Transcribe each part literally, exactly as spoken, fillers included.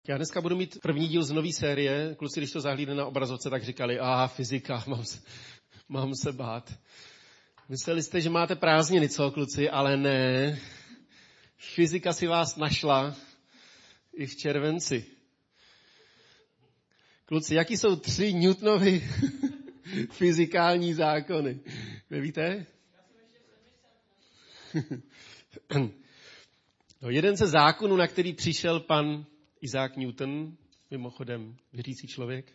Já dneska budu mít první díl z nové série. Kluci, když to zahlídli na obrazovce, tak říkali, aha, fyzika, mám se, mám se bát. Mysleli jste, že máte prázdniny, co, kluci, ale ne. Fyzika si vás našla i v červenci. Kluci, jaký jsou tři Newtonovy fyzikální zákony? Nevíte? No, jeden ze zákonů, na který přišel pan Isaac Newton, mimochodem věřící člověk,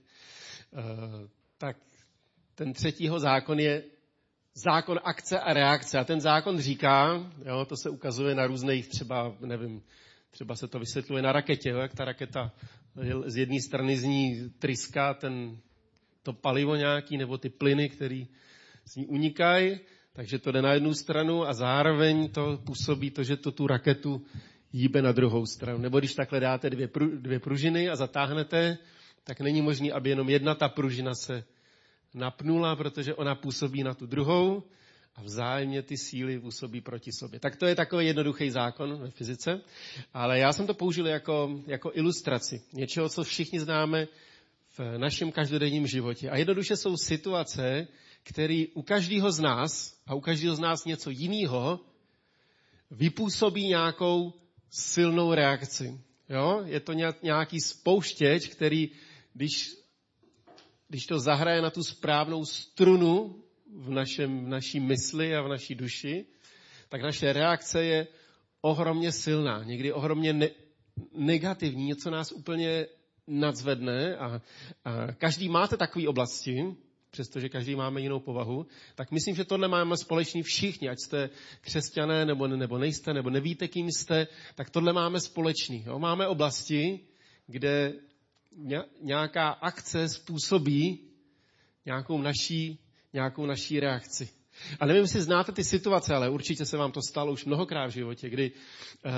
tak ten třetího zákon je zákon akce a reakce. A ten zákon říká, jo, to se ukazuje na různých třeba, nevím, třeba se to vysvětluje na raketě, jo, jak ta raketa z jedné strany z ní tryská ten, to palivo nějaký, nebo ty plyny, které z ní unikají, takže to jde na jednu stranu a zároveň to působí to, že to tu raketu jíbe na druhou stranu. Nebo když takhle dáte dvě, pru, dvě pružiny a zatáhnete, tak není možné, aby jenom jedna ta pružina se napnula, protože ona působí na tu druhou a vzájemně ty síly působí proti sobě. Tak to je takový jednoduchý zákon ve fyzice, ale já jsem to použil jako, jako ilustraci něčeho, co všichni známe v našem každodenním životě. A jednoduše jsou situace, které u každého z nás a u každého z nás něco jiného vypůsobí nějakou silnou reakci. Jo? Je to nějaký spouštěč, který, když, když to zahraje na tu správnou strunu v, našem, v naší mysli a v naší duši, tak naše reakce je ohromně silná, někdy ohromně ne, negativní, něco nás úplně nadzvedne a, a každý máte takové oblasti, přestože každý máme jinou povahu, tak myslím, že tohle máme společný všichni, ať jste křesťané, nebo, nebo nejste, nebo nevíte, kým jste, tak tohle máme společný. Jo? Máme oblasti, kde nějaká akce způsobí nějakou naší, nějakou naší reakci. A nevím, jestli znáte ty situace, ale určitě se vám to stalo už mnohokrát v životě, kdy uh,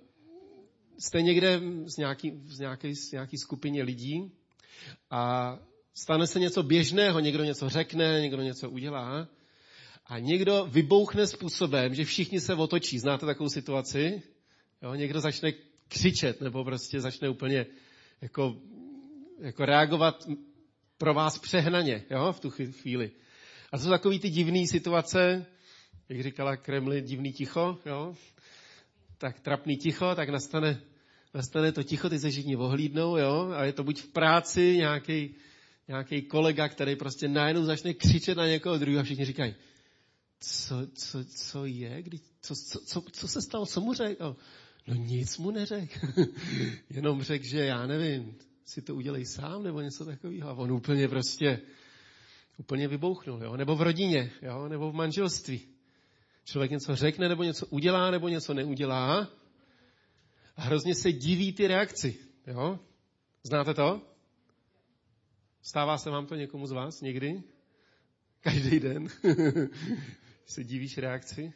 jste někde z nějaký, z, nějaký, z nějaký skupině lidí a stane se něco běžného, někdo něco řekne, někdo něco udělá a někdo vybouchne způsobem, že všichni se otočí. Znáte takovou situaci? Jo, někdo začne křičet nebo prostě začne úplně jako, jako reagovat pro vás přehnaně, jo, v tu chvíli. A to jsou takový ty divný situace, jak říkala Kremli, divný ticho, jo, tak trapný ticho, tak nastane, nastane to ticho, ty se všichni ohlídnou, jo, a je to buď v práci nějaký nějaký kolega, který prostě najednou začne křičet na někoho druhého a všichni říkají, co, co, co je, kdy, co, co, co, co se stalo, co mu řekl? No nic mu neřekl, jenom řekl, že já nevím, si to udělej sám nebo něco takového. A on úplně prostě, úplně vybouchnul, jo? Nebo v rodině, jo? Nebo v manželství. Člověk něco řekne, nebo něco udělá, nebo něco neudělá a hrozně se diví ty reakci, jo? Znáte to? Stává se vám to někomu z vás někdy? Každý den se divíš reakci.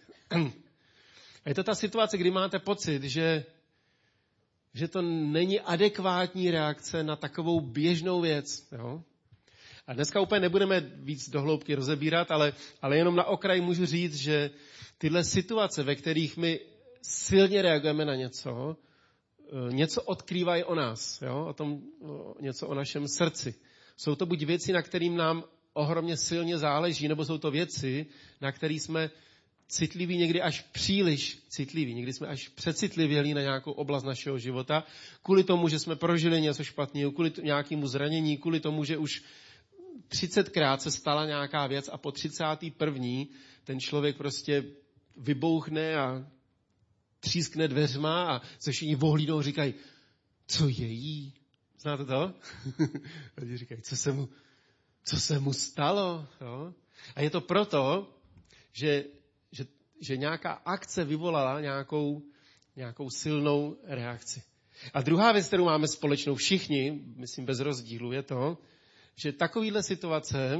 A je to ta situace, kdy máte pocit, že, že to není adekvátní reakce na takovou běžnou věc. Jo? A dneska úplně nebudeme víc do hloubky rozebírat, ale, ale jenom na okraj můžu říct, že tyhle situace, ve kterých my silně reagujeme na něco, něco odkrývají o nás, jo? O tom, o, něco o našem srdci. Jsou to buď věci, na kterým nám ohromně silně záleží, nebo jsou to věci, na které jsme citliví, někdy až příliš citliví. Někdy jsme až přecitlivěli na nějakou oblast našeho života, kvůli tomu, že jsme prožili něco špatného, kvůli nějakému zranění, kvůli tomu, že už třicetkrát se stala nějaká věc a po třicáté první ten člověk prostě vybouchne a třískne dveřma a se všichni ohlídnou a říkají, co je jí? Znáte to? Lidi říkají, co se mu, co se mu stalo? Jo? A je to proto, že, že, že nějaká akce vyvolala nějakou, nějakou silnou reakci. A druhá věc, kterou máme společnou všichni, myslím bez rozdílu, je to, že takovýhle situace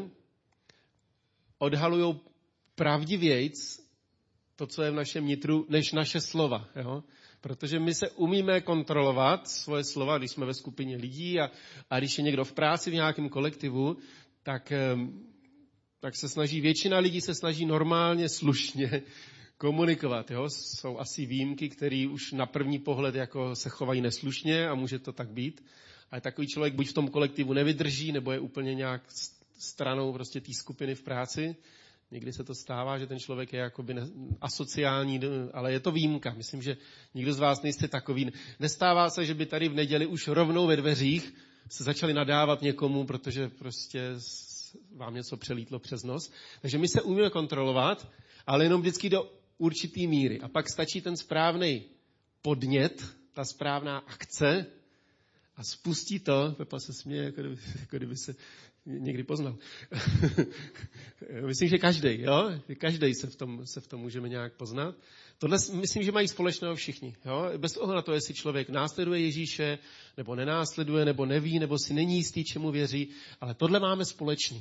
odhalujou pravdivějc to, co je v našem nitru, než naše slova. Jo? Protože my se umíme kontrolovat svoje slova, když jsme ve skupině lidí a, a když je někdo v práci v nějakém kolektivu, tak, tak se snaží, většina lidí se snaží normálně, slušně komunikovat. Jo? Jsou asi výjimky, které už na první pohled jako se chovají neslušně a může to tak být. Ale takový člověk buď v tom kolektivu nevydrží, nebo je úplně nějak stranou prostě té skupiny v práci. Někdy se to stává, že ten člověk je jakoby asociální, ale je to výjimka. Myslím, že nikdo z vás nejste takový. Nestává se, že by tady v neděli už rovnou ve dveřích se začali nadávat někomu, protože prostě vám něco přelítlo přes nos. Takže my se umíme kontrolovat, ale jenom vždycky do určitý míry. A pak stačí ten správný podnět, ta správná akce a spustí to. Pepa se směje, jako kdyby, jako kdyby se někdy poznal. Myslím, že každý, jo? Každý se v tom, se v tom můžeme nějak poznat. Tohle myslím, že mají společného všichni. Jo? Bez ohledu na to, jestli člověk následuje Ježíše, nebo nenásleduje, nebo neví, nebo si není jistý, čemu věří, ale tohle máme společný.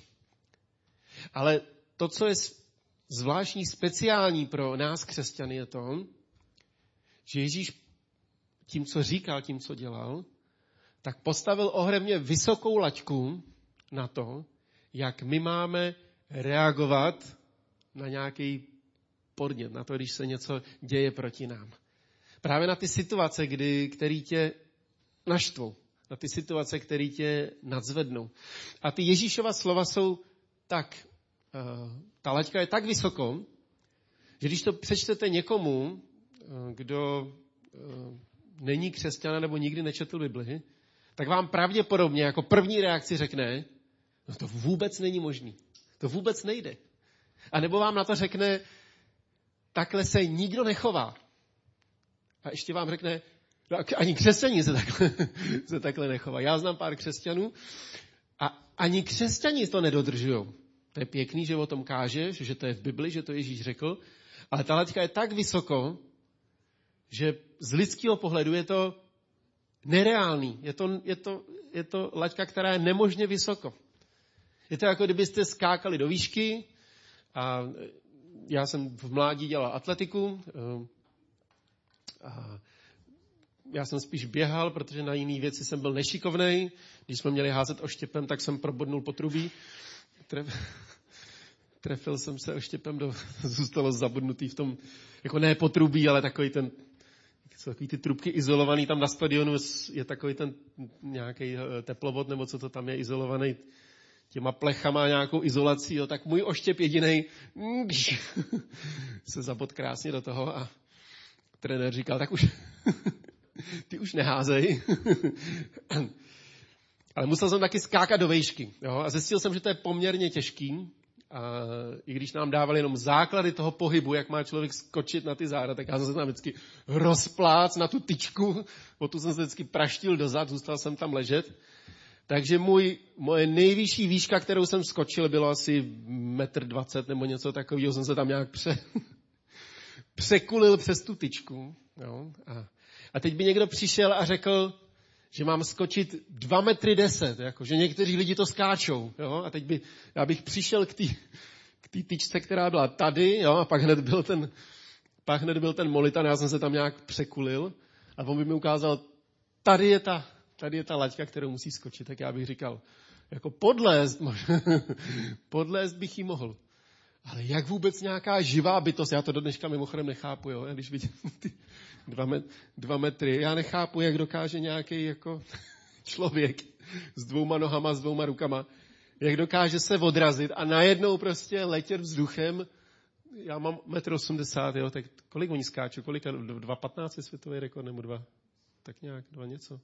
Ale to, co je zvláštní, speciální pro nás křesťany, je to, že Ježíš tím, co říkal, tím, co dělal, tak postavil ohromně vysokou laťku na to, jak my máme reagovat na nějaký podnět, na to, když se něco děje proti nám. Právě na ty situace, kdy, který tě naštvou, na ty situace, které tě nadzvednou. A ty Ježíšova slova jsou tak, uh, ta laťka je tak vysoko, že když to přečtete někomu, uh, kdo uh, není křesťan nebo nikdy nečetl Bibli, tak vám pravděpodobně jako první reakci řekne, no to vůbec není možný. To vůbec nejde. A nebo vám na to řekne, takhle se nikdo nechová. A ještě vám řekne, no ani křesťaní se takhle, se takhle nechová. Já znám pár křesťanů a ani křesťaní to nedodržujou. To je pěkný, že o tom kážeš, že to je v Bibli, že to Ježíš řekl, ale ta laťka je tak vysoko, že z lidského pohledu je to nereálný. Je to, je to, je to laťka, která je nemožně vysoko. Je to jako kdybyste skákali do výšky a já jsem v mládí dělal atletiku a já jsem spíš běhal, protože na jiné věci jsem byl nešikovnej. Když jsme měli házet oštěpem, tak jsem probodnul potrubí. Tref, trefil jsem se oštěpem, do, zůstalo zabudnutý v tom, jako ne potrubí, ale takový ten, jsou takový ty trubky izolovaný tam na stadionu, je takový ten nějaký teplovod, nebo co to tam je, izolovaný těma plechama, nějakou izolací, jo, tak můj oštěp jedinej se zabod krásně do toho a trenér říkal, tak už ty už neházej. Ale musel jsem taky skákat do vejšky. Jo? A zjistil jsem, že to je poměrně těžký. A i když nám dávali jenom základy toho pohybu, jak má člověk skočit na ty záda, tak já jsem se tam vždycky rozplác na tu tyčku, o tu jsem se vždycky praštil dozad, zůstal jsem tam ležet. Takže můj, moje nejvyšší výška, kterou jsem skočil, bylo asi metr dvacet nebo něco takového, jsem se tam nějak pře, překulil přes tu tyčku. Jo? A, a teď by někdo přišel a řekl, že mám skočit dva metry deset, jako, že někteří lidi to skáčou. Jo? A teď by, já bych přišel k té k té tyčce, která byla tady, jo? A pak hned byl ten, pak hned byl ten molitan, já jsem se tam nějak překulil a on by mi ukázal, tady je ta, tady je ta laťka, kterou musí skočit. Tak já bych říkal, jako podlézt, podlézt bych jí mohl. Ale jak vůbec nějaká živá bytost, já to do dneška mimochodem nechápu, jo? Když vidím ty dva, met, dva metry, já nechápu, jak dokáže nějaký jako člověk s dvouma nohama, s dvouma rukama, jak dokáže se odrazit a najednou prostě letět vzduchem. Já mám metr osmdesát, jo, tak kolik oni skáčou, kolik, dva patnáct je světový rekord, nebo dva, tak nějak, dva něco.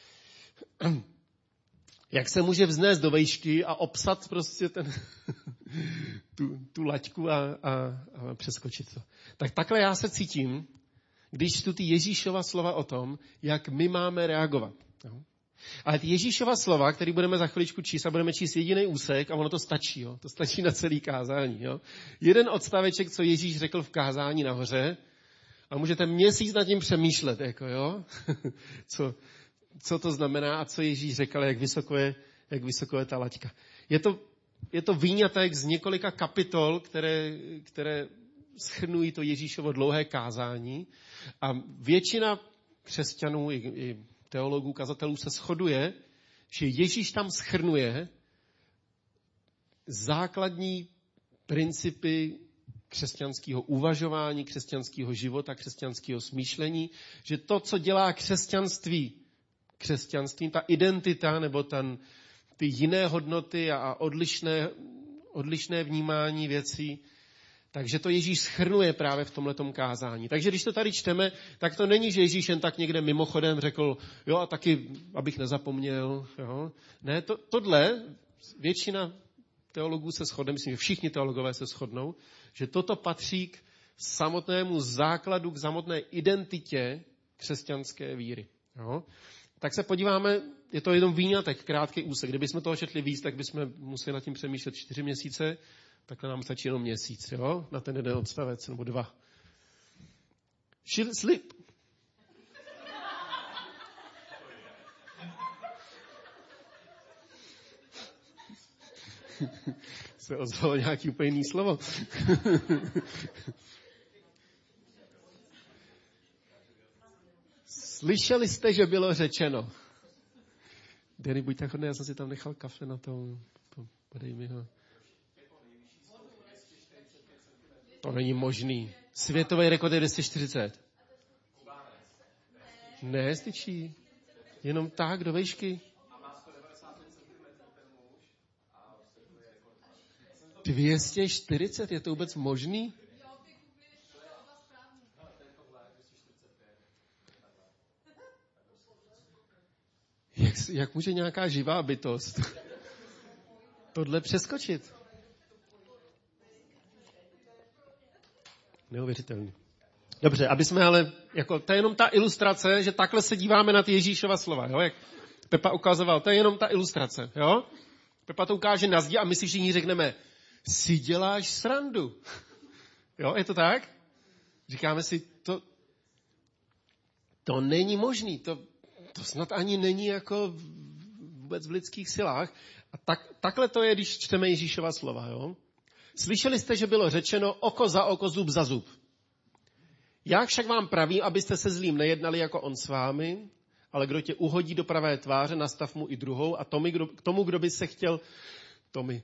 Jak se může vznést do vejšky a obsat prostě ten, tu, tu laťku a, a, a přeskočit to. Tak takhle já se cítím, když čtu ty Ježíšova slova o tom, jak my máme reagovat. Jo? Ale ty Ježíšova slova, který budeme za chviličku číst a budeme číst jediný úsek a ono to stačí. Jo? To stačí na celý kázání. Jo? Jeden odstaveček, co Ježíš řekl v kázání nahoře a můžete měsíc nad tím přemýšlet. Jako, jo? co, co to znamená a co Ježíš řekl, jak vysoko je, jak vysoko je ta laťka. Je to, je to výňatek z několika kapitol, které, které shrnují to Ježíšovo dlouhé kázání a většina křesťanů i, i teologů, kazatelů se shoduje, že Ježíš tam shrnuje základní principy křesťanského uvažování, křesťanského života, křesťanského smýšlení, že to, co dělá křesťanství, křesťanství, ta identita nebo ten, ty jiné hodnoty a odlišné, odlišné vnímání věcí, takže to Ježíš shrnuje právě v tomhletom kázání. Takže když to tady čteme, tak to není, že Ježíš jen tak někde mimochodem řekl, jo a taky, abych nezapomněl. Jo. Ne, to, tohle většina teologů se shodne, myslím, že všichni teologové se shodnou, že toto patří k samotnému základu, k samotné identitě křesťanské víry. Jo. Tak se podíváme, je to jenom výňatek, krátký úsek. Kdybychom toho četli víc, tak bychom museli nad tím přemýšlet čtyři měsíce, takhle nám stačí jenom měsíc, jo? Na ten jeden odstavec, nebo dva. Šil, slib. Se ozvalo nějaký úplně jiný slovo. Slyšeli jste, že bylo řečeno. Denny, buď tak hodný, já jsem si tam nechal kafe na tom. Podej mi ho. To není možný. Světový rekord je dvě stě čtyřicet. Ne, styčí. Jenom tak, do vejšky. dvě stě čtyřicet, je to vůbec možný? Jak, jak může nějaká živá bytost tohle přeskočit? Neuvěřitelný. Dobře, aby jsme ale, jako, to je jenom ta ilustrace, že takhle se díváme na ty Ježíšova slova, jo, jak Pepa ukazoval, to je jenom ta ilustrace, jo. Pepa to ukáže na zdi a my si všichni řekneme, si děláš srandu. Jo, je to tak? Říkáme si, to, to není možný, to, to snad ani není jako vůbec v lidských silách. A tak, takhle to je, když čteme Ježíšova slova, jo. Slyšeli jste, že bylo řečeno oko za oko, zub za zub. Já však vám pravím, abyste se zlým nejednali jako on s vámi, ale kdo tě uhodí do pravé tváře, nastav mu i druhou a tomu, kdo, tomu, kdo by se chtěl, tomu,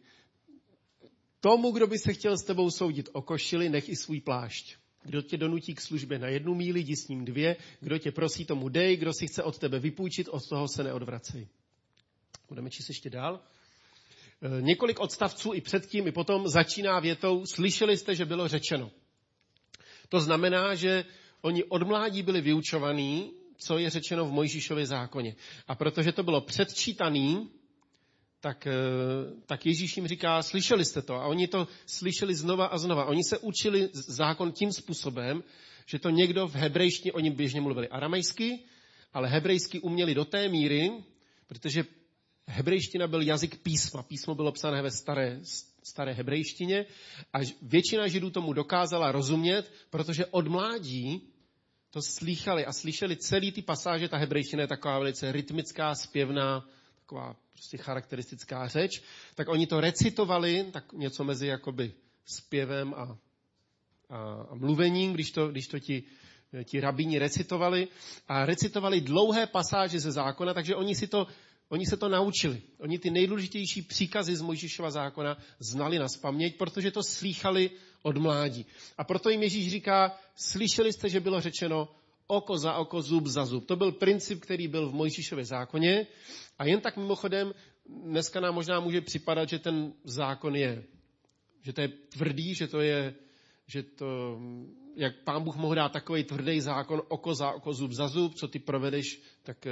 tomu, kdo by se chtěl s tebou soudit o košili, nech i svůj plášť. Kdo tě donutí k službě na jednu míli, jdi s ním dvě, kdo tě prosí, tomu dej, kdo si chce od tebe vypůjčit, od toho se neodvracej. Budeme číst ještě dál. Několik odstavců i předtím, i potom začíná větou, slyšeli jste, že bylo řečeno. To znamená, že oni od mládí byli vyučovaní, co je řečeno v Mojžíšově zákoně. A protože to bylo předčítaný, tak, tak Ježíš jim říká, slyšeli jste to. A oni to slyšeli znova a znova. Oni se učili zákon tím způsobem, že to někdo v hebrejštině, oni běžně mluvili aramejsky, ale hebrejsky uměli do té míry, protože hebrejština byl jazyk písma. Písmo bylo psané ve staré, staré hebrejštině a většina Židů tomu dokázala rozumět, protože od mládí to slýchali a slyšeli celý ty pasáže. Ta hebrejština je taková velice rytmická, zpěvná, taková prostě charakteristická řeč. Tak oni to recitovali, tak něco mezi jakoby zpěvem a, a, a mluvením, když to, když to ti, ti rabíni recitovali. A recitovali dlouhé pasáže ze zákona, takže oni si to Oni se to naučili. Oni ty nejdůležitější příkazy z Mojžíšova zákona znali nazpaměť, protože to slýchali od mládí. A proto jim Ježíš říká, slyšeli jste, že bylo řečeno oko za oko, zub za zub. To byl princip, který byl v Mojžíšově zákoně. A jen tak mimochodem, dneska nám možná může připadat, že ten zákon je, že to je tvrdý, že to je, že to, jak Pán Bůh mohl dát takový tvrdý zákon, oko za oko, zub za zub, co ty provedeš, tak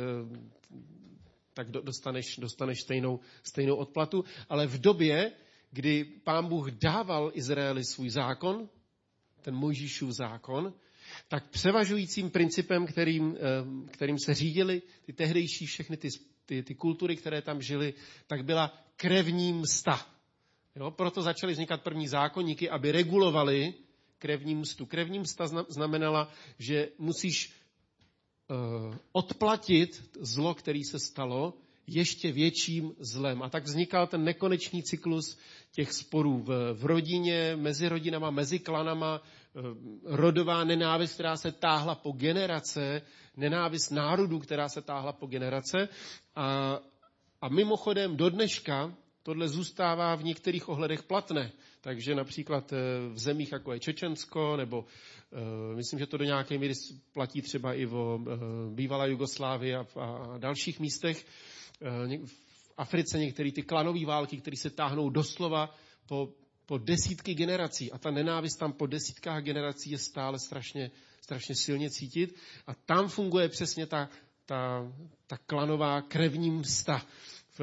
tak dostaneš, dostaneš stejnou, stejnou odplatu. Ale v době, kdy Pán Bůh dával Izraeli svůj zákon, ten Mojžíšův zákon, tak převažujícím principem, kterým, kterým se řídili ty tehdejší všechny ty, ty, ty kultury, které tam žily, tak byla krevní msta. Jo? Proto začaly vznikat první zákonníky, aby regulovali krevní mstu. Krevní msta znamenala, že musíš odplatit zlo, který se stalo, ještě větším zlem. A tak vznikal ten nekonečný cyklus těch sporů v, v rodině, mezi rodinama, mezi klanama, rodová nenávist, která se táhla po generace, nenávist národů, která se táhla po generace. A, a mimochodem do dneška tohle zůstává v některých ohledech platné. Takže například v zemích, jako je Čečensko, nebo myslím, že to do nějaké míry platí třeba i o bývalé Jugoslávii a, a dalších místech, v Africe některé ty klanové války, které se táhnou doslova po, po desítky generací. A ta nenávist tam po desítkách generací je stále strašně, strašně silně cítit. A tam funguje přesně ta, ta, ta klanová krevní msta. V,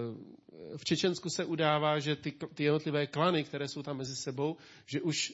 v Čečensku se udává, že ty, ty jednotlivé klany, které jsou tam mezi sebou, že už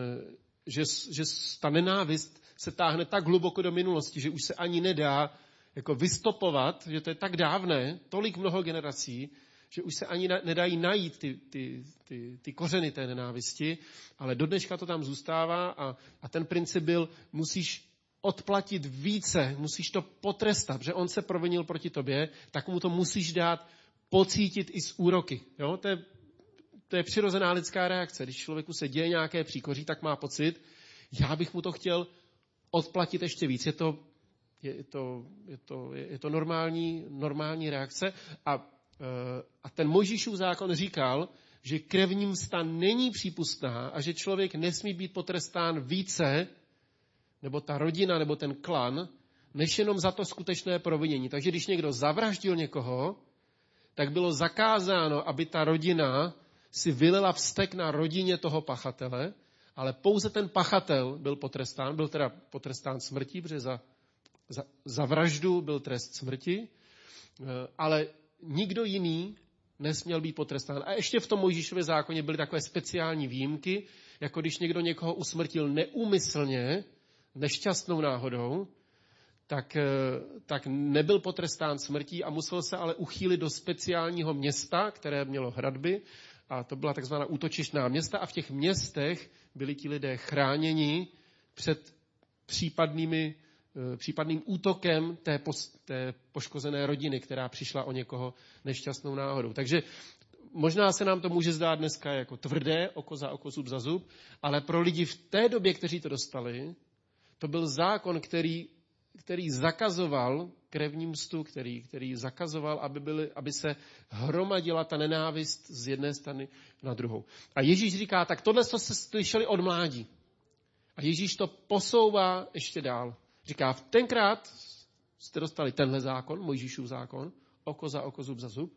že, že ta nenávist se táhne tak hluboko do minulosti, že už se ani nedá jako vystopovat, že to je tak dávné, tolik mnoho generací, že už se ani na, nedají najít ty, ty, ty, ty kořeny té nenávisti, ale do dneška to tam zůstává a, a ten princip byl, musíš odplatit více, musíš to potrestat, že on se provinil proti tobě, tak mu to musíš dát pocítit i z úroky. Jo? To, je, to je přirozená lidská reakce. Když člověku se děje nějaké příkoří, tak má pocit, já bych mu to chtěl odplatit ještě víc. Je to, je to, je to, je to normální, normální reakce. A, a ten Mojžíšův zákon říkal, že krevní msta není přípustná a že člověk nesmí být potrestán více, nebo ta rodina, nebo ten klan, než jenom za to skutečné provinění. Takže když někdo zavraždil někoho, tak bylo zakázáno, aby ta rodina si vylila vztek na rodině toho pachatele, ale pouze ten pachatel byl potrestán, byl teda potrestán smrtí, protože za, za, za vraždu byl trest smrti, ale nikdo jiný nesměl být potrestán. A ještě v tom Mojžíšově zákoně byly takové speciální výjimky, jako když někdo někoho usmrtil neúmyslně, nešťastnou náhodou, tak, tak nebyl potrestán smrtí a musel se ale uchýlit do speciálního města, které mělo hradby, a to byla takzvaná útočištná města a v těch městech byli ti lidé chráněni před případnými, případným útokem té, pos, té poškozené rodiny, která přišla o někoho nešťastnou náhodou. Takže možná se nám to může zdát dneska jako tvrdé, oko za oko, zub za zub, ale pro lidi v té době, kteří to dostali, to byl zákon, který, který zakazoval krevní mstu, který, který zakazoval, aby, byly, aby se hromadila ta nenávist z jedné strany na druhou. A Ježíš říká, tak tohle to se slyšeli od mládí. A Ježíš to posouvá ještě dál. Říká, v tenkrát jste dostali tenhle zákon, Mojžíšův zákon, oko za oko, zub za zub.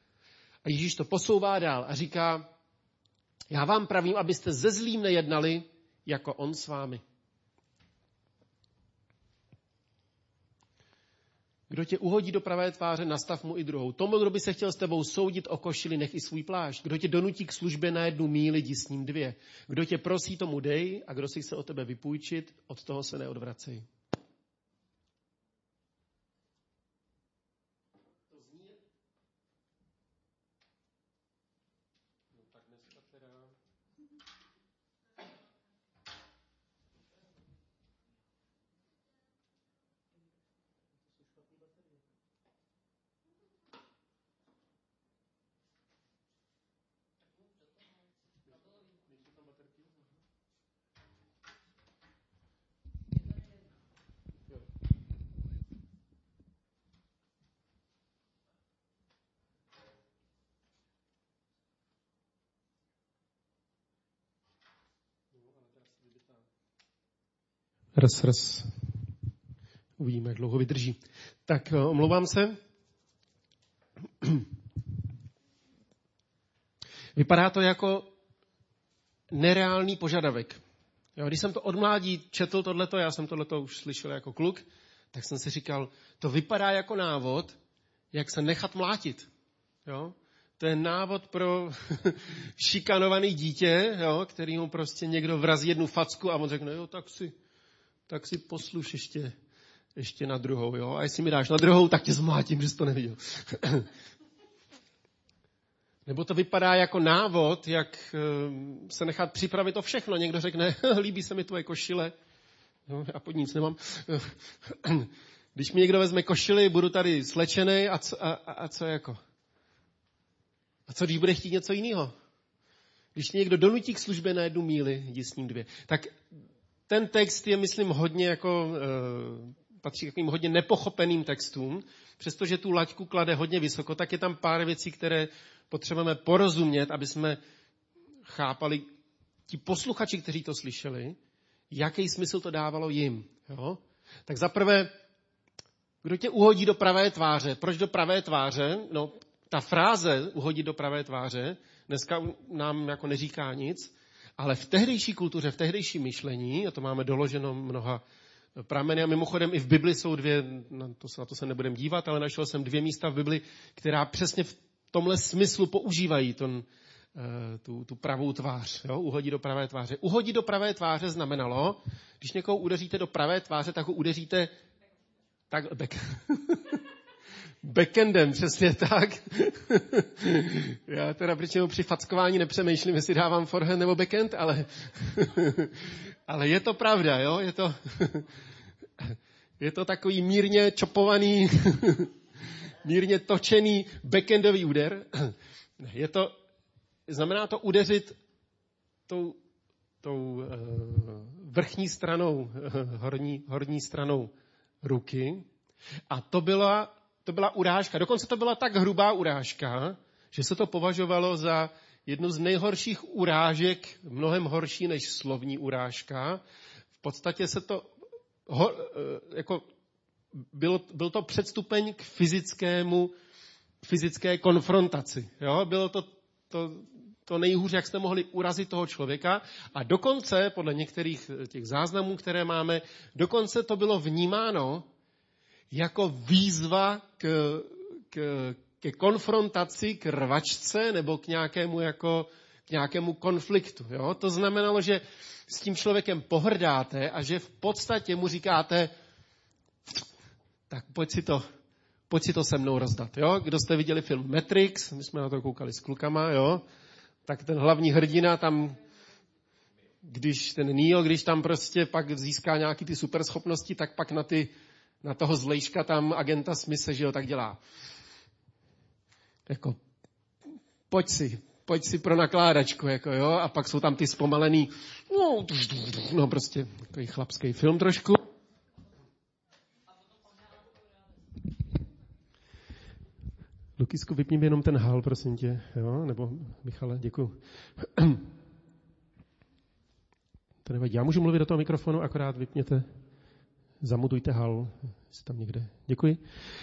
A Ježíš to posouvá dál a říká, já vám pravím, abyste ze zlým nejednali, jako on s vámi. Kdo tě uhodí do pravé tváře, nastav mu i druhou. Tomu, kdo by se chtěl s tebou soudit o košili, nech i svůj plášť. Kdo tě donutí k službě na jednu míli, jdi s ním dvě. Kdo tě prosí, tomu dej, a kdo si chce od tebe vypůjčit, od toho se neodvracej. Raz, raz. Uvidíme, jak dlouho vydrží. Tak omlouvám se. Vypadá to jako nereálný požadavek. Jo, když jsem to od mládí četl tohleto, já jsem tohleto už slyšel jako kluk, tak jsem si říkal, to vypadá jako návod, jak se nechat mlátit. Jo? To je návod pro šikanovaný dítě, jo, který mu prostě někdo vrazí jednu facku a on řekne, jo, tak si, tak si posluš ještě, ještě na druhou. Jo? A jestli mi dáš na druhou, tak tě zmlátím, že jsi to neviděl. Nebo to vypadá jako návod, jak se nechat připravit o všechno. Někdo řekne, líbí se mi tvoje košile, no, já pod nic nemám. Když mi někdo vezme košili, budu tady slečený a co, a, a co jako? A co, když bude chtít něco jiného? Když mě někdo donutí k službě na jednu míli, jdi s ním dvě. Tak ten text je, myslím, hodně jako, e, patří k takovým hodně nepochopeným textům. Přestože tu laťku klade hodně vysoko, tak je tam pár věcí, které potřebujeme porozumět, aby jsme chápali ti posluchači, kteří to slyšeli, jaký smysl to dávalo jim. Jo? Tak zaprvé, kdo tě uhodí do pravé tváře? Proč do pravé tváře? No, ta fráze uhodit do pravé tváře dneska nám jako neříká nic, ale v tehdejší kultuře, v tehdejším myšlení, a to máme doloženo mnoha prameny, a mimochodem i v Bibli jsou dvě, na to, na to se nebudem dívat, ale našel jsem dvě místa v Bibli, která přesně v tomhle smyslu používají ton, tu, tu pravou tvář, jo? Uhodit do pravé tváře. Uhodit do pravé tváře znamenalo, když někoho udeříte do pravé tváře, tak ho udeříte tak, back. backendem, přesně tak. Já teda většinou při fackování nepřemýšlím, jestli dávám forehand nebo backhand, ale, ale je to pravda, jo? Je to, je to takový mírně čopovaný, mírně točený backendový úder. Je to, znamená to udeřit tou, tou vrchní stranou, horní, horní stranou ruky. A to byla, to byla urážka. Dokonce to byla tak hrubá urážka, že se to považovalo za jednu z nejhorších urážek, mnohem horší než slovní urážka. V podstatě se to, ho, jako, byl, byl to předstupeň k fyzickému, fyzické konfrontaci. Jo? Bylo to, to, to nejhůř, jak jste mohli urazit toho člověka. A dokonce, podle některých těch záznamů, které máme, dokonce to bylo vnímáno jako výzva k, k, ke konfrontaci, k rvačce nebo k nějakému, jako, k nějakému konfliktu. Jo? To znamenalo, že s tím člověkem pohrdáte a že v podstatě mu říkáte, tak pojď si to, pojď si to se mnou rozdat. Jo? Kdo jste viděli film Matrix, my jsme na to koukali s klukama, jo? Tak ten hlavní hrdina tam, když ten Neo, když tam prostě pak získá nějaký ty superschopnosti, tak pak na ty na toho zlejška tam agenta Smise, že jo, tak dělá. Jako, pojď si, pojď si pro nakládačku, jako jo, a pak jsou tam ty zpomalený, no, no prostě, takový chlapský film trošku. Lukisku, vypni mi jenom ten hal, prosím tě, jo, nebo Michale, děkuju. To nevadí, já můžu mluvit do toho mikrofonu, akorát vypněte. Zamutujte hal, jestli tam někde. Děkuji.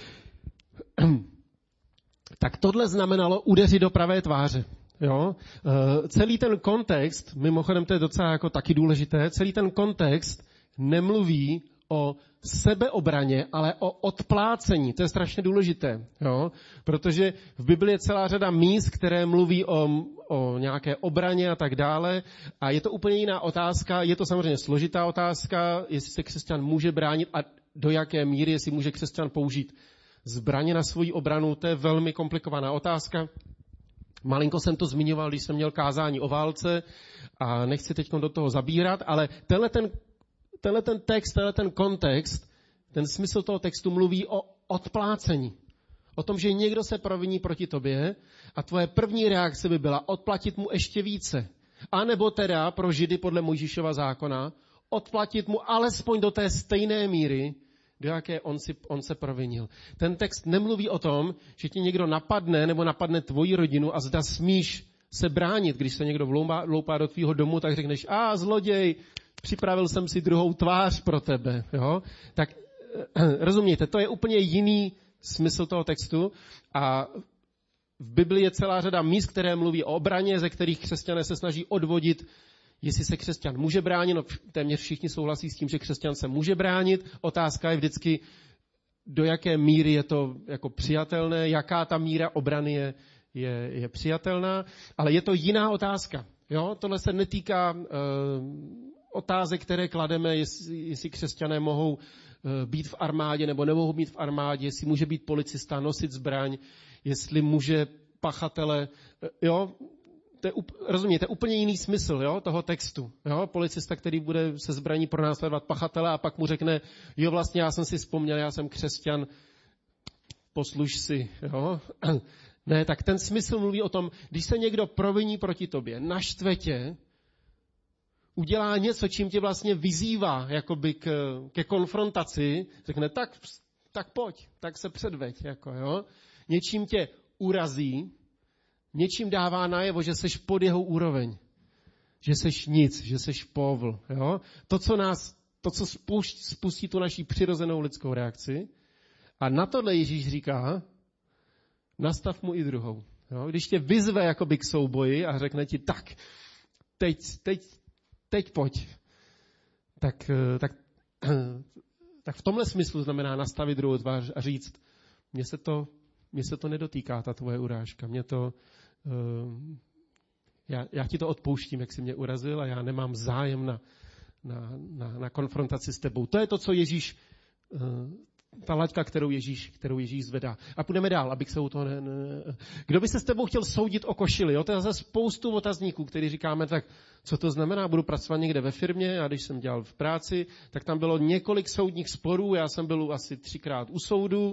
Tak tohle znamenalo udeřit do pravé tváře. Jo? Celý ten kontext, mimochodem to je docela jako taky důležité, celý ten kontext nemluví o sebeobraně, ale o odplácení. To je strašně důležité, jo? Protože v Bibli je celá řada míst, které mluví o, o nějaké obraně a tak dále. A je to úplně jiná otázka. Je to samozřejmě složitá otázka, jestli se křesťan může bránit a do jaké míry, jestli může křesťan použít zbraně na svoji obranu. To je velmi komplikovaná otázka. Malinko jsem to zmiňoval, když jsem měl kázání o válce a nechci teď do toho zabírat, ale tenhle ten Tenhle ten text, tenhle ten kontext, ten smysl toho textu mluví o odplácení. O tom, že někdo se proviní proti tobě a tvoje první reakce by byla odplatit mu ještě více. A nebo teda pro Židy podle Mojžíšova zákona odplatit mu alespoň do té stejné míry, do jaké on, si, on se provinil. Ten text nemluví o tom, že ti někdo napadne nebo napadne tvoji rodinu a zda smíš se bránit. Když se někdo vloupá, vloupá do tvýho domu, tak řekneš, a zloděj, připravil jsem si druhou tvář pro tebe. Jo? Tak rozumíte, to je úplně jiný smysl toho textu a v Biblii je celá řada míst, které mluví o obraně, ze kterých křesťané se snaží odvodit, jestli se křesťan může bránit. No, téměř všichni souhlasí s tím, že křesťan se může bránit. Otázka je vždycky, do jaké míry je to jako přijatelné, jaká ta míra obrany je, je, je přijatelná, ale je to jiná otázka. Jo? Tohle se netýká uh, otázek, které klademe, jestli, jestli křesťané mohou uh, být v armádě nebo nemohou být v armádě, jestli může být policista, nosit zbraň, jestli může pachatele, uh, jo, to je, rozumíte, úplně jiný smysl, jo, toho textu. Jo? Policista, který bude se zbraní pronásledovat pachatele a pak mu řekne, jo, vlastně já jsem si vzpomněl, já jsem křesťan, posluž si. Jo? Ne, tak ten smysl mluví o tom, když se někdo proviní proti tobě, naštve tě, udělá něco, čím tě vlastně vyzývá jakoby k, ke konfrontaci, řekne, tak, tak pojď, tak se předveď. Jako, jo? Něčím tě urazí, něčím dává najevo, že seš pod jeho úroveň. že seš nic, že seš povl. Jo? To, co nás, to, co spustí, spustí tu naší přirozenou lidskou reakci. A na tohle Ježíš říká, nastav mu i druhou. Jo? Když tě vyzve jakoby k souboji a řekne ti, tak, teď, teď, teď pojď. Tak, tak, tak v tomhle smyslu znamená nastavit druhou tvář a říct, mně se to, mně se to nedotýká, ta tvoje urážka. Mě to, uh, já, já ti to odpouštím, jak jsi mě urazil a já nemám zájem na, na, na, na konfrontaci s tebou. To je to, co Ježíš, uh, ta laťka, kterou Ježíš, kterou Ježíš zvedá. A půjdeme dál, abych se u toho ne, ne... Kdo by se s tebou chtěl soudit o košili? Jo? To je zase spoustu otazníků, který říkáme, tak co to znamená? Budu pracovat někde ve firmě a když jsem dělal v práci, tak tam bylo několik soudních sporů. Já jsem byl asi třikrát u soudu.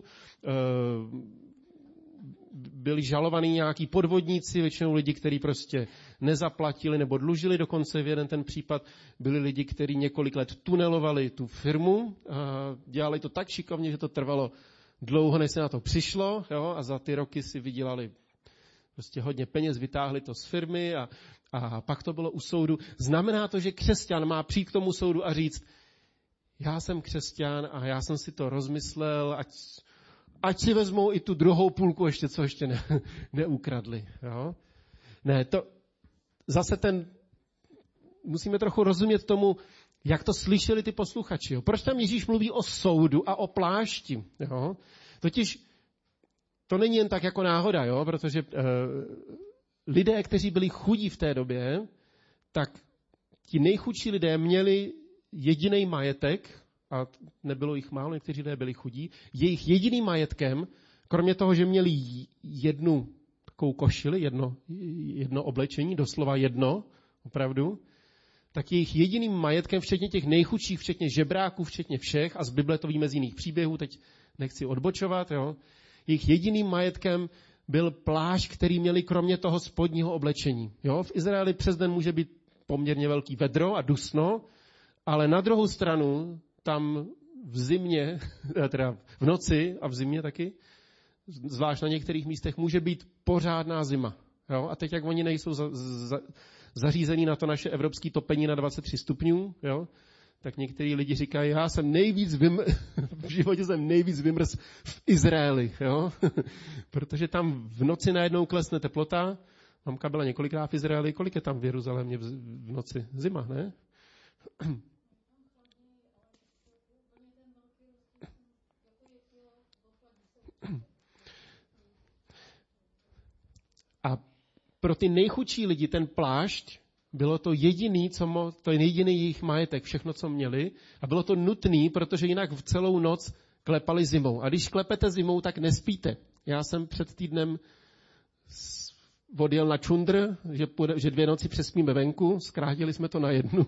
Byli žalovaní nějaký podvodníci, většinou lidi, kteří prostě nezaplatili nebo dlužili. Dokonce v jeden ten případ byli lidi, kteří několik let tunelovali tu firmu. A dělali to tak šikovně, že to trvalo dlouho, než se na to přišlo. Jo? A za ty roky si vydělali prostě hodně peněz, vytáhli to z firmy a, a pak to bylo u soudu. Znamená to, že křesťan má přijít k tomu soudu a říct, já jsem křesťan a já jsem si to rozmyslel, ať, ať si vezmou i tu druhou půlku ještě, co ještě ne, neukradli. Jo? Ne, to zase ten, musíme trochu rozumět tomu, jak to slyšeli ty posluchači. Jo? Proč tam Ježíš mluví o soudu a o plášti? Jo? Totiž to není jen tak jako náhoda, jo? Protože uh, lidé, kteří byli chudí v té době, tak ti nejchudší lidé měli jediný majetek, a nebylo jich málo, někteří lidé byli chudí, jejich jediným majetkem, kromě toho, že měli jednu takovou košili, jedno, jedno oblečení, doslova jedno, opravdu, tak jejich jediným majetkem, včetně těch nejchudších, včetně žebráků, včetně všech, a z Bible to víme z jiných příběhů, teď nechci odbočovat, jo, jejich jediným majetkem byl plášť, který měli kromě toho spodního oblečení. Jo? V Izraeli přes den může být poměrně velký vedro a dusno, ale na druhou stranu tam v zimě, teda v noci a v zimě taky, zvlášť na některých místech, může být pořádná zima. Jo? A teď, jak oni nejsou za, za, zařízení na to naše evropské topení na dvacet tři stupňů, jo? Tak některý lidi říkají, já jsem nejvíc vym... v životě jsem nejvíc vymrz v Izraeli, jo? Protože tam v noci najednou klesne teplota. Mamka byla několikrát v Izraeli, kolik je tam v Jeruzalémě v noci? Zima, ne? A pro ty nejchudší lidi ten plášť bylo to jediný, co mo, to je jediný jejich majetek, všechno, co měli. A bylo to nutný, protože jinak v celou noc klepali zimou. A když klepete zimou, tak nespíte. Já jsem před týdnem odjel na čundr, že, půjde, že dvě noci přespíme venku. Zkrátili jsme to na jednu.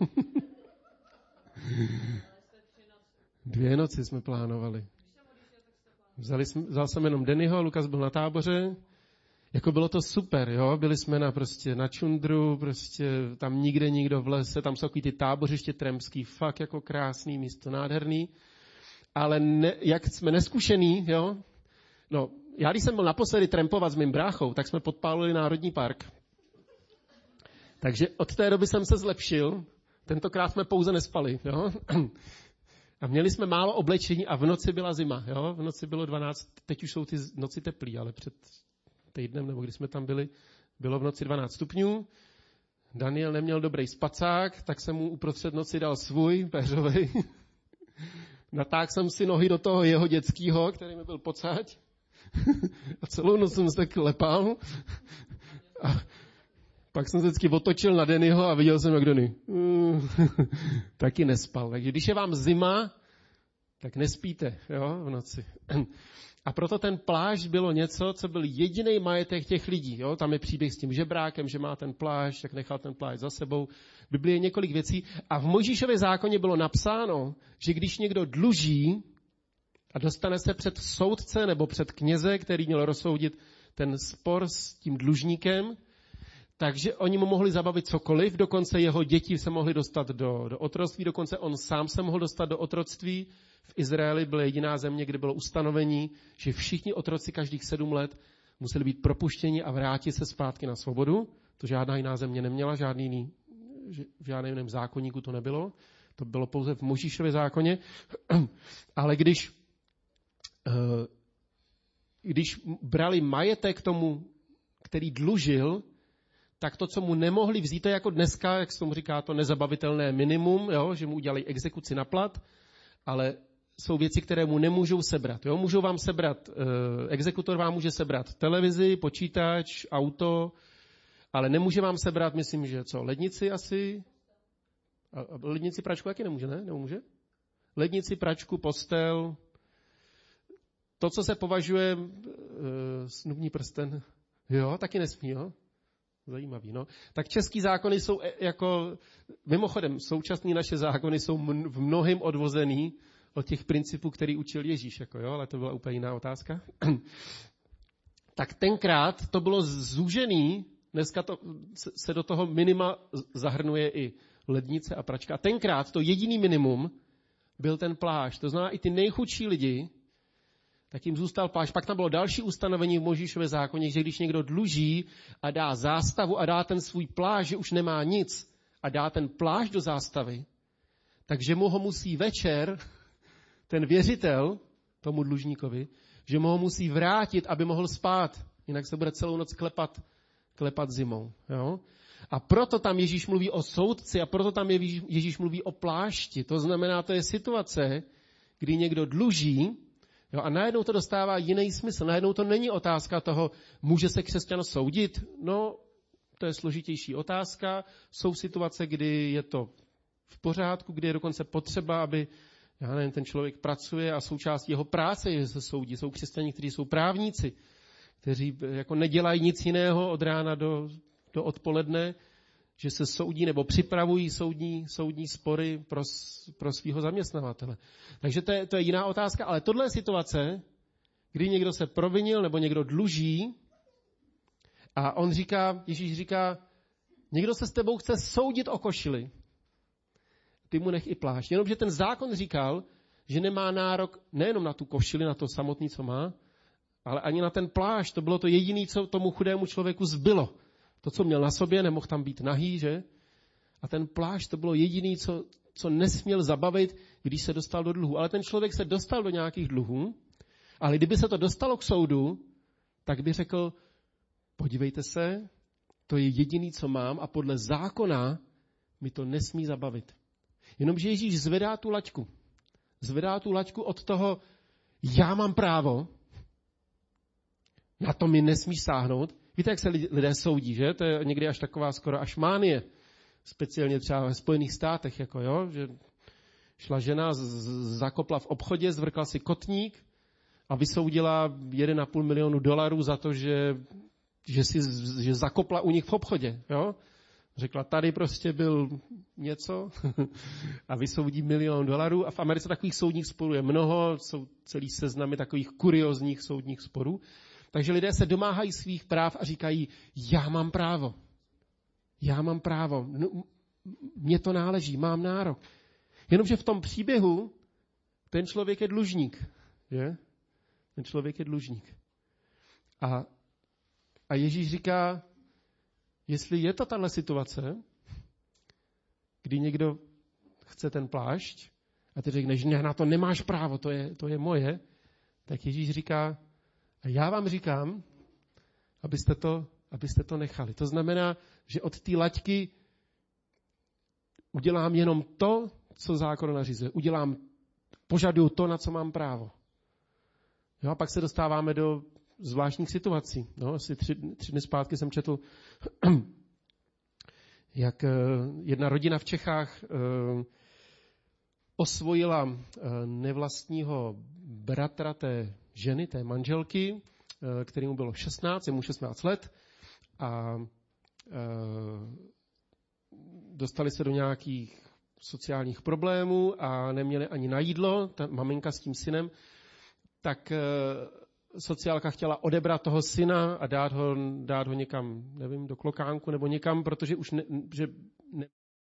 Dvě noci jsme plánovali. Vzali jsme, vzal jsem jenom Dennyho, Lukas byl na táboře. Jako bylo to super, jo, byli jsme na prostě na čundru, prostě tam nikde nikdo v lese, tam jsou takový ty tábořiště trampský, fakt jako krásný místo, nádherný, ale ne, jak jsme neskušený, jo, no, já když jsem byl naposledy trampovat s mým bráchou, tak jsme podpálili Národní park. Takže od té doby jsem se zlepšil, tentokrát jsme pouze nespali, jo. A měli jsme málo oblečení a v noci byla zima, jo, v noci bylo dvanáct, teď už jsou ty noci teplý, ale před týdnem, nebo když jsme tam byli, bylo v noci dvanáct stupňů. Daniel neměl dobrý spacák, tak jsem mu uprostřed noci dal svůj, péřovej. Natáhl jsem si nohy do toho jeho dětskýho, který mi byl pocať. A celou noc jsem se tak lepal. A pak jsem se vždycky otočil na Dannyho a viděl jsem, jak Danny taky nespal. Takže když je vám zima, tak nespíte, jo, v noci. A proto ten plášť bylo něco, co byl jediný majetek těch lidí. Jo? Tam je příběh s tím žebrákem, že má ten plášť, jak nechal ten plášť za sebou. V Biblii je několik věcí. A v Mojžíšově zákoně bylo napsáno, že když někdo dluží a dostane se před soudce nebo před kněze, který měl rozsoudit ten spor s tím dlužníkem, takže oni mu mohli zabavit cokoliv, dokonce jeho děti se mohly dostat do, do otroctví, dokonce on sám se mohl dostat do otroctví. V Izraeli byla jediná země, kde bylo ustanovení, že všichni otroci každých sedm let museli být propuštěni a vrátit se zpátky na svobodu. To žádná jiná země neměla, žádný jiný že v žádném jiném zákoníku to nebylo. To bylo pouze v Mojžíšově zákoně. Ale když, když brali majetek tomu, který dlužil, tak to, co mu nemohli vzít, to je jako dneska, jak se tomu říká, to nezabavitelné minimum, jo, že mu udělají exekuci na plat, ale jsou věci, které mu nemůžou sebrat. Jo. Můžou vám sebrat, exekutor vám může sebrat televizi, počítač, auto, ale nemůže vám sebrat, myslím, že co, lednici asi? A lednici, pračku taky nemůže, ne? Nemůže? Lednici, pračku, postel. To, co se považuje uh, snubní prsten, jo, taky nesmí, jo? Zajímavý, no. Tak český zákony jsou jako, mimochodem, současní naše zákony jsou v mnohém odvozený od těch principů, který učil Ježíš, jako jo, ale to byla úplně jiná otázka. Tak tenkrát to bylo zúžený, dneska to, se do toho minima zahrnuje i lednice a pračka. A tenkrát to jediný minimum byl ten plášť. To znamená, i ty nejchudší lidi, tak jim zůstal plášť. Pak tam bylo další ustanovení v Mojžíšově zákoně, že když někdo dluží a dá zástavu a dá ten svůj plášť, že už nemá nic a dá ten plášť do zástavy, takže mu ho musí večer ten věřitel tomu dlužníkovi, že mu ho musí vrátit, aby mohl spát. Jinak se bude celou noc klepat, klepat zimou. Jo? A proto tam Ježíš mluví o soudci a proto tam Ježíš, Ježíš mluví o plášti. To znamená, to je situace, kdy někdo dluží, jo, a najednou to dostává jiný smysl. Najednou to není otázka toho, může se křesťan soudit? No, to je složitější otázka. Jsou situace, kdy je to v pořádku, kdy je dokonce potřeba, aby já nevím, ten člověk pracuje a součástí jeho práce je, že se soudí. Jsou křesťané, kteří jsou právníci, kteří jako nedělají nic jiného od rána do, do odpoledne, že se soudí nebo připravují soudní, soudní spory pro, pro svého zaměstnavatele. Takže to je, to je jiná otázka, ale tohle je situace, kdy někdo se provinil nebo někdo dluží a on říká, Ježíš říká, někdo se s tebou chce soudit o košili. Ty mu nech i plášť. Jenomže ten zákon říkal, že nemá nárok nejenom na tu košili, na to samotný, co má, ale ani na ten plášť. To bylo to jediné, co tomu chudému člověku zbylo. To, co měl na sobě, nemohl tam být nahý, že? A ten plášť, to bylo jediné, co, co nesměl zabavit, když se dostal do dluhu. Ale ten člověk se dostal do nějakých dluhů, ale kdyby se to dostalo k soudu, tak by řekl, podívejte se, to je jediné, co mám a podle zákona mi to nesmí zabavit. Jenomže Ježíš zvedá tu laťku. Zvedá tu laťku od toho, já mám právo, na to mi nesmíš sáhnout. Víte, jak se lidé soudí, že? To je někdy až taková skoro až mánie. Speciálně třeba ve Spojených státech, jako jo, že šla žena, z, zakopla v obchodě, zvrkla si kotník a vysoudila jeden a půl milionu dolarů za to, že, že, si, že zakopla u nich v obchodě, jo? Řekla, tady prostě byl něco a vysoudí milion dolarů. A v Americe takových soudních sporů je mnoho, jsou celý seznamy takových kuriózních soudních sporů. Takže lidé se domáhají svých práv a říkají, já mám právo. Já mám právo. No, mně to náleží, mám nárok. Jenomže v tom příběhu ten člověk je dlužník. Že? Ten člověk je dlužník. A, a Ježíš říká, jestli je to tahle situace, kdy někdo chce ten plášť a ty řekneš, ne, na to nemáš právo, to je, to je moje, tak Ježíš říká, a já vám říkám, abyste to, abyste to nechali. To znamená, že od té laťky udělám jenom to, co zákon nařizuje. Udělám, požaduju to, na co mám právo. Jo, a pak se dostáváme do zvláštních situací. No, asi tři, tři dny zpátky jsem četl, jak jedna rodina v Čechách osvojila nevlastního bratra té ženy, té manželky, kterému bylo šestnáct, jemu šestnáct let a dostali se do nějakých sociálních problémů a neměli ani na jídlo, ta maminka s tím synem, tak sociálka chtěla odebrat toho syna a dát ho, dát ho někam, nevím, do klokánku nebo někam, protože už ne, že ne,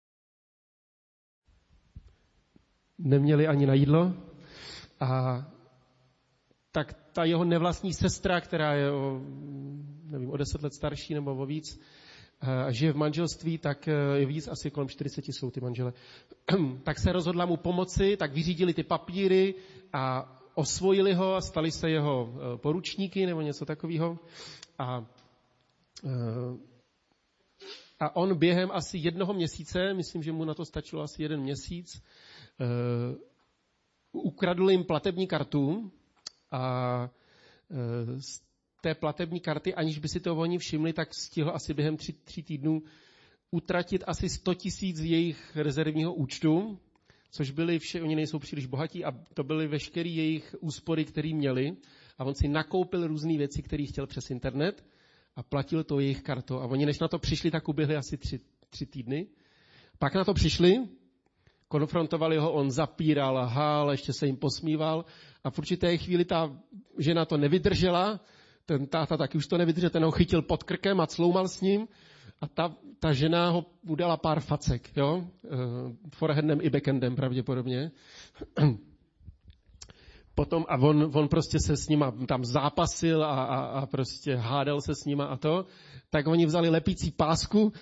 neměli ani na jídlo. A tak ta jeho nevlastní sestra, která je o, nevím, o deset let starší nebo o víc, a žije v manželství, tak je víc, asi kolem čtyřicet jsou ty manžele, tak se rozhodla mu pomoci, tak vyřídili ty papíry a osvojili ho a stali se jeho poručníky nebo něco takového. A, a on během asi jednoho měsíce, myslím, že mu na to stačilo asi jeden měsíc, ukradl jim platební kartu a z té platební karty, aniž by si to oni všimli, tak stihl asi během tři, tři týdnů utratit asi sto tisíc z jejich rezervního účtu, což byly vše, oni nejsou příliš bohatí a to byly veškeré jejich úspory, které měli. A on si nakoupil různé věci, které chtěl přes internet a platil to jejich kartou. A oni než na to přišli, tak uběhli asi tři, tři týdny. Pak na to přišli, konfrontovali ho, on zapíral a hál, ještě se jim posmíval a v určité chvíli ta žena to nevydržela, ten táta taky už to nevydržel, ten ho chytil pod krkem a cloumal s ním a ta, ta žena ho udala pár facek, jo, forehandem i backendem pravděpodobně. Potom a on, on prostě se s nima tam zápasil a, a, a prostě hádal se s nima a to, tak oni vzali lepící pásku,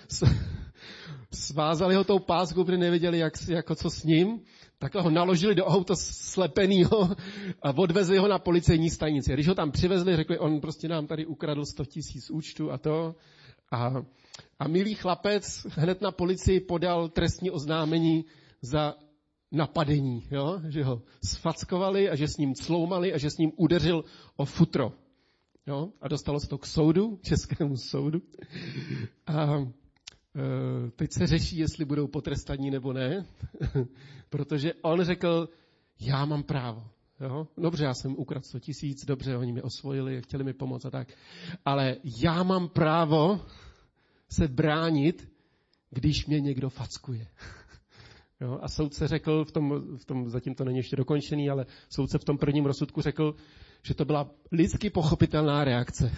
svázali ho tou páskou, protože nevěděli, jak, jako co s ním, tak ho naložili do auta slepenýho a odvezli ho na policejní stanici. Když ho tam přivezli, řekli, on prostě nám tady ukradl sto tisíc účtu a to. A, a milý chlapec hned na policii podal trestní oznámení za napadení, jo? Že ho sfackovali a že s ním cloumali a že s ním udeřil o futro. Jo? A dostalo se to k soudu, českému soudu. A e, teď se řeší, jestli budou potrestaní nebo ne, protože on řekl, já mám právo. Jo? Dobře, já jsem ukradl sto tisíc, dobře, oni mi osvojili, chtěli mi pomoct a tak. Ale já mám právo se bránit, když mě někdo fackuje. Jo? A soudce řekl, v tom, v tom, zatím to není ještě dokončený, ale soudce v tom prvním rozsudku řekl, že to byla lidsky pochopitelná reakce.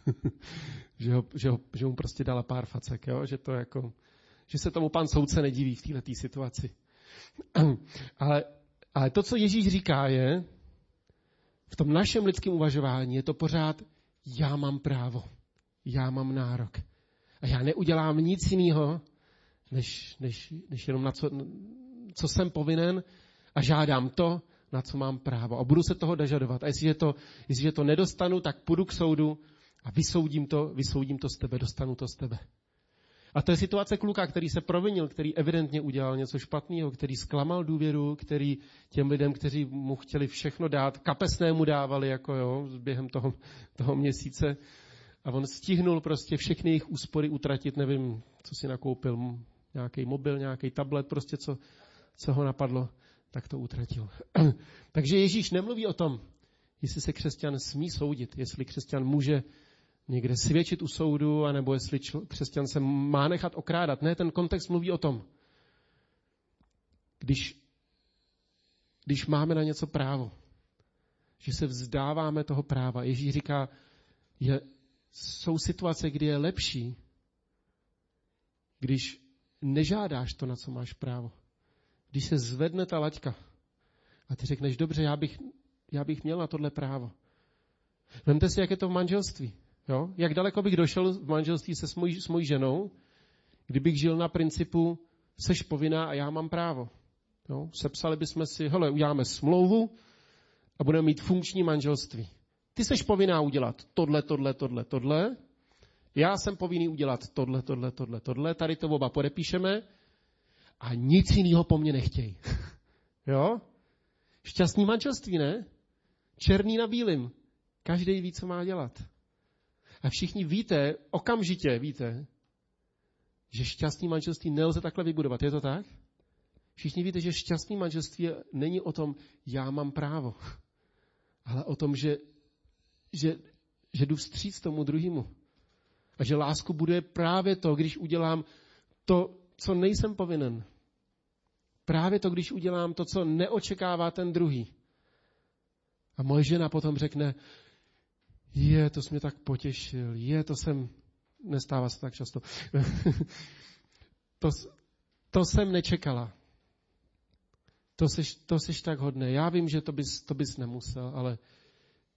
že, ho, že, ho, že mu prostě dala pár facek, jo? Že, to jako, že se tomu pan soudce nediví v této situaci. ale, ale to, co Ježíš říká, je, v tom našem lidském uvažování je to pořád, já mám právo, já mám nárok. A já neudělám nic jiného, než, než, než jenom na co, co jsem povinen a žádám to, na co mám právo. A budu se toho dožadovat. A jestliže to, jestliže to nedostanu, tak půjdu k soudu a vysoudím to, vysoudím to z tebe, dostanu to z tebe. A to je situace kluka, který se provinil, který evidentně udělal něco špatného, který zklamal důvěru, který těm lidem, kteří mu chtěli všechno dát, kapesnému dávali jako jo, během toho, toho měsíce. A on stihnul prostě všechny jejich úspory utratit, nevím, co si nakoupil, nějaký mobil, nějaký tablet, prostě co, co ho napadlo, tak to utratil. Takže Ježíš nemluví o tom, jestli se křesťan smí soudit, jestli křesťan může někde svědčit u soudu, anebo jestli čl- křesťan se má nechat okrádat. Ne, ten kontext mluví o tom. Když, když máme na něco právo, že se vzdáváme toho práva. Ježíš říká, je, jsou situace, kdy je lepší, když nežádáš to, na co máš právo. Když se zvedne ta laťka a ty řekneš, dobře, já bych, já bych měl na tohle právo. Vemte si, jak je to v manželství. Jo? Jak daleko bych došel v manželství se s mojí, s mojí ženou, kdybych žil na principu, seš povinná a já mám právo. Jo? Sepsali bychom si, hele, uděláme smlouvu a budeme mít funkční manželství. Ty seš povinná udělat tohle, tohle, tohle, tohle. Já jsem povinný udělat tohle, tohle, tohle, tohle. Tady to oba podepíšeme a nic jiného po mně nechtějí. Jo? Šťastný manželství, ne? Černý na bílým. Každý ví, co má dělat. A všichni víte, okamžitě víte, že šťastný manželství nelze takhle vybudovat. Je to tak? Všichni víte, že šťastný manželství není o tom, já mám právo, ale o tom, že, že, že jdu vstříc tomu druhému. A že lásku buduje právě to, když udělám to, co nejsem povinen. Právě to, když udělám to, co neočekává ten druhý. A moje žena potom řekne, je, to jsi mě tak potěšil, je, to jsem, nestává se tak často, to, to jsem nečekala. To jsi, to jsi tak hodnej. Já vím, že to bys, to bys nemusel, ale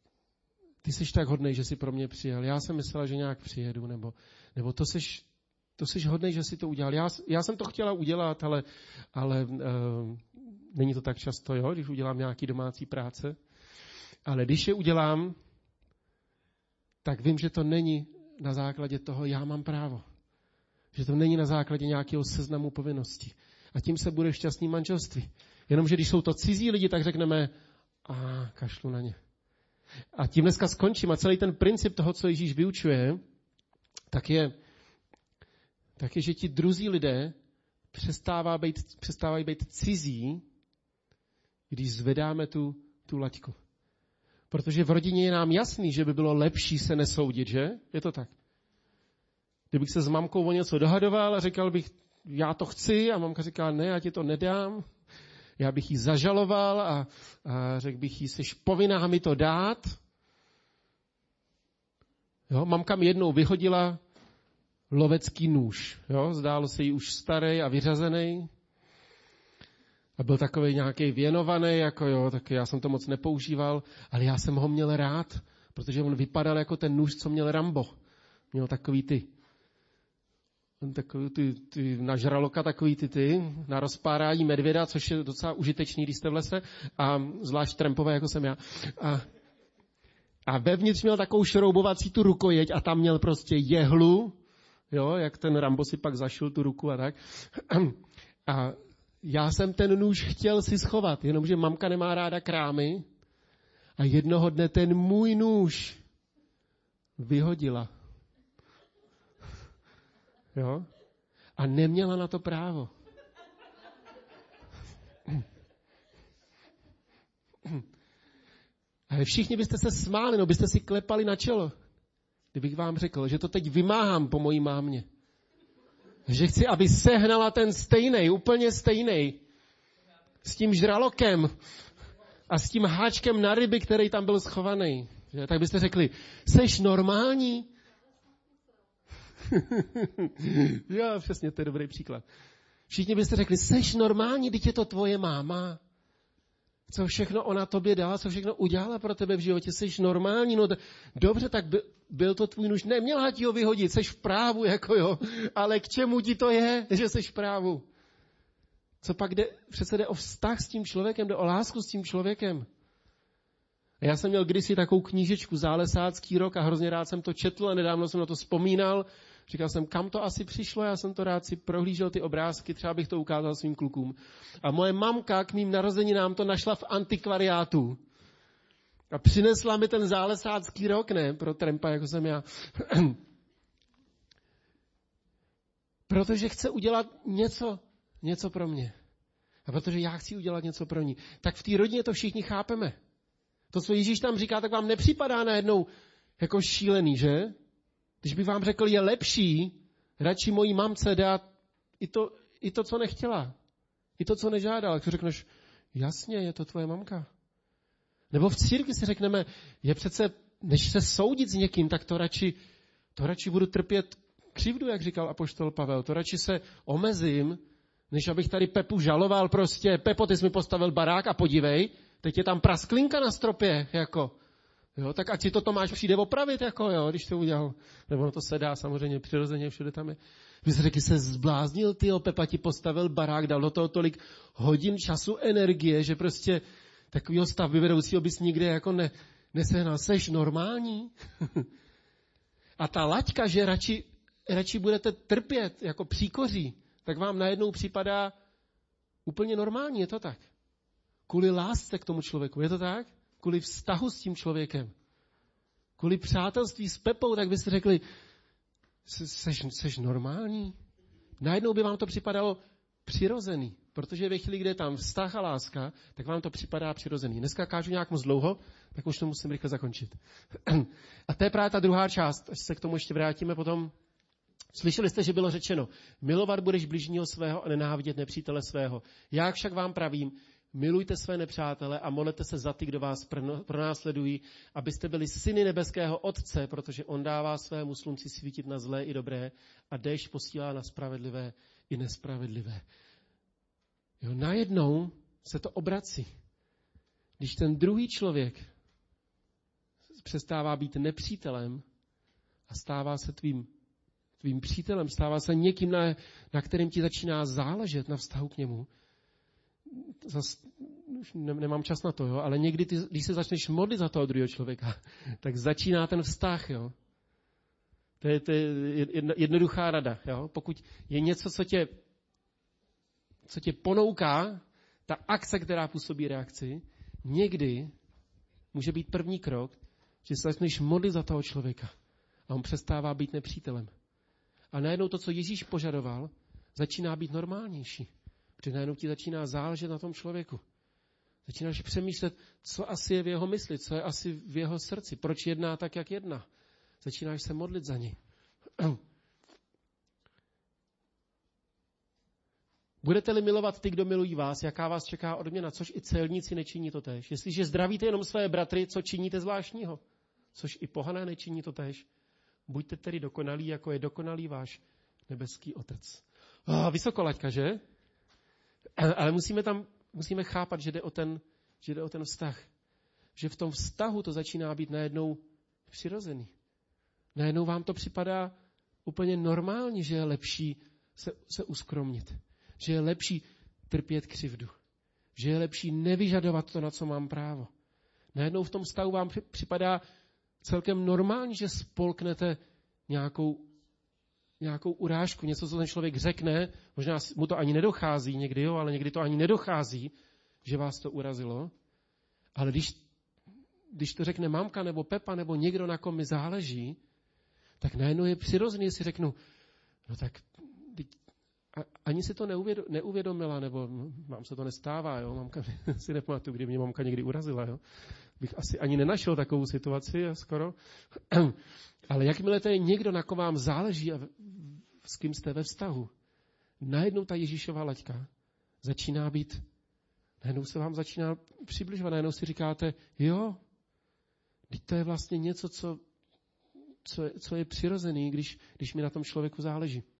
ty jsi tak hodnej, že jsi pro mě přijel. Já jsem myslela, že nějak přijedu, nebo, nebo to jsi, to jsi hodnej, že jsi to udělal. Já, já jsem to chtěla udělat, ale, ale uh, není to tak často, jo, když udělám nějaký domácí práce. Ale když je udělám, tak vím, že to není na základě toho, já mám právo. Že to není na základě nějakého seznamu povinností. A tím se bude šťastný manželství. Jenomže když jsou to cizí lidi, tak řekneme, a kašlu na ně. A tím dneska skončím. A celý ten princip toho, co Ježíš vyučuje, tak je, tak je, že ti druzí lidé přestává být, přestávají být cizí, když zvedáme tu, tu laťku. Protože v rodině je nám jasný, že by bylo lepší se nesoudit, že? Je to tak. Kdybych se s mamkou o něco dohadoval a říkal bych, já to chci, a mamka říká, ne, já ti to nedám. Já bych jí zažaloval a, a řekl bych jí, jsi povinná mi to dát. Jo, mamka mi jednou vyhodila lovecký nůž. Jo, zdálo se jí už starý a vyřazený. A byl takový nějaký věnovaný, jako jo, tak já jsem to moc nepoužíval, ale já jsem ho měl rád, protože on vypadal jako ten nůž, co měl Rambo. Měl takový ty, takový ty, ty na žraloka, takový ty ty, na rozpárání medvěda, což je docela užitečný, když jste v lese, a zvlášť trampové, jako jsem já. A, a vevnitř měl takovou šroubovací tu rukojeť a tam měl prostě jehlu, jo, jak ten Rambo si pak zašil tu ruku a tak. A já jsem ten nůž chtěl si schovat, jenomže mamka nemá ráda krámy a jednoho dne ten můj nůž vyhodila. Jo? A neměla na to právo. Ale všichni byste se smáli, no byste si klepali na čelo, kdybych vám řekl, že to teď vymáhám po mojí mámě. Že chci, aby sehnala ten stejnej, úplně stejnej, s tím žralokem a s tím háčkem na ryby, který tam byl schovaný. Že? Tak byste řekli, seš normální? Jo, přesně, to je dobrý příklad. Všichni byste řekli, seš normální, teď je to tvoje máma. Co všechno ona tobě dala, co všechno udělala pro tebe v životě, seš normální, no dobře, tak by, byl to tvůj nůž, neměla ti ho vyhodit, seš v právu, jako jo, ale k čemu ti to je, že seš v právu? Co pak jde, přece jde o vztah s tím člověkem, jde o lásku s tím člověkem. A já jsem měl kdysi takovou knížečku Zálesácký rok a hrozně rád jsem to četl a nedávno jsem na to vzpomínal. Říkal jsem, kam to asi přišlo, já jsem to rád si prohlížel ty obrázky, třeba bych to ukázal svým klukům. A moje mamka k mým narozeninám to našla v antikvariátu. A přinesla mi ten Zálesácký rok, ne, pro trampa, jako jsem já. Protože chce udělat něco, něco pro mě. A protože já chci udělat něco pro ní. Tak v té rodině to všichni chápeme. To, co Ježíš tam říká, tak vám nepřipadá najednou jako šílený, že? Když bych vám řekl, je lepší radši mojí mamce dát i to, i to, co nechtěla. I to, co nežádala. Tak řekneš, jasně, je to tvoje mamka. Nebo v církvi si řekneme, je přece, než se soudit s někým, tak to radši, to radši budu trpět křivdu, jak říkal apoštol Pavel. To radši se omezím, než abych tady Pepu žaloval prostě. Pepo, ty jsi mi postavil barák a podívej, teď je tam prasklinka na stropě, jako. Jo, tak ať si to Tomáš přijde opravit, jako jo, když to udělal. Nebo no to se dá samozřejmě přirozeně, všude tam je. Vy jste řekli, se zbláznil, tyjo, Pepa ti postavil barák, dal do toho tolik hodin času, energie, že prostě takovýho stavbyvedoucího bys nikde jako ne, nesehnal. Seš normální? A ta laťka, že radši, radši budete trpět jako příkoří, tak vám najednou připadá úplně normální, je to tak? Kvůli lásce k tomu člověku, je to tak? Kvůli vztahu s tím člověkem. Kvůli přátelství s Pepou, tak byste řekli, seš, seš normální? Najednou by vám to připadalo přirozený, protože ve chvíli, kde je tam vztah a láska, tak vám to připadá přirozený. Dneska kážu nějak moc dlouho, tak už to musím rychle zakončit. A to je právě ta druhá část, až se k tomu ještě vrátíme potom. Slyšeli jste, že bylo řečeno, milovat budeš bližního svého a nenávidět nepřítele svého. Já však vám pravím, milujte své nepřátele a modlete se za ty, kdo vás pronásledují, abyste byli syny nebeského Otce, protože on dává svému slunci svítit na zlé i dobré a déšť posílá na spravedlivé i nespravedlivé. Jo, najednou se to obrací. Když ten druhý člověk přestává být nepřítelem a stává se tvým, tvým přítelem, stává se někým, na, na kterým ti začíná záležet na vztahu k němu. Zas, už ne, nemám čas na to, jo, ale někdy, ty, když se začneš modlit za toho druhého člověka, tak začíná ten vztah. Jo. To je, to je jedna, jednoduchá rada. Jo. Pokud je něco, co tě, co tě ponouká, ta akce, která působí reakci, někdy může být první krok, že se začneš modlit za toho člověka a on přestává být nepřítelem. A najednou to, co Ježíš požadoval, začíná být normálnější. Protože najednou ti začíná záležet na tom člověku. Začínáš přemýšlet, co asi je v jeho mysli, co je asi v jeho srdci, proč jedná tak, jak jedná. Začínáš se modlit za něj. Budete-li milovat ty, kdo milují vás, jaká vás čeká odměna, což i celníci nečiní to též. Jestliže zdravíte jenom své bratry, co činíte zvláštního? Což i pohané nečiní to též. Buďte tedy dokonalí, jako je dokonalý váš nebeský Otec. Oh, vysokolaďka, že? Ale musíme tam, musíme chápat, že jde o ten, že jde o ten vztah. Že v tom vztahu to začíná být najednou přirozený. Najednou vám to připadá úplně normálně, že je lepší se, se uskromnit. Že je lepší trpět křivdu. Že je lepší nevyžadovat to, na co mám právo. Najednou v tom vztahu vám připadá celkem normální, že spolknete nějakou, nějakou urážku, něco, co ten člověk řekne, možná mu to ani nedochází někdy, jo, ale někdy to ani nedochází, že vás to urazilo. Ale když, když to řekne mamka nebo Pepa nebo někdo, na kom mi záleží, tak najednou je přirozený, si řeknu, no tak ani si to neuvědomila, nebo vám se to nestává, jo, mamka si nepamatuju, kdy mě mamka někdy urazila, jo. Bych asi ani nenašel takovou situaci, skoro. Ale jakmile to je někdo, na kom vám záleží a s kým jste ve vztahu, najednou ta Ježíšova laťka začíná být, najednou se vám začíná přibližovat, najednou si říkáte, jo, teď to je vlastně něco, co, co, je, co je přirozený, když, když mi na tom člověku záleží.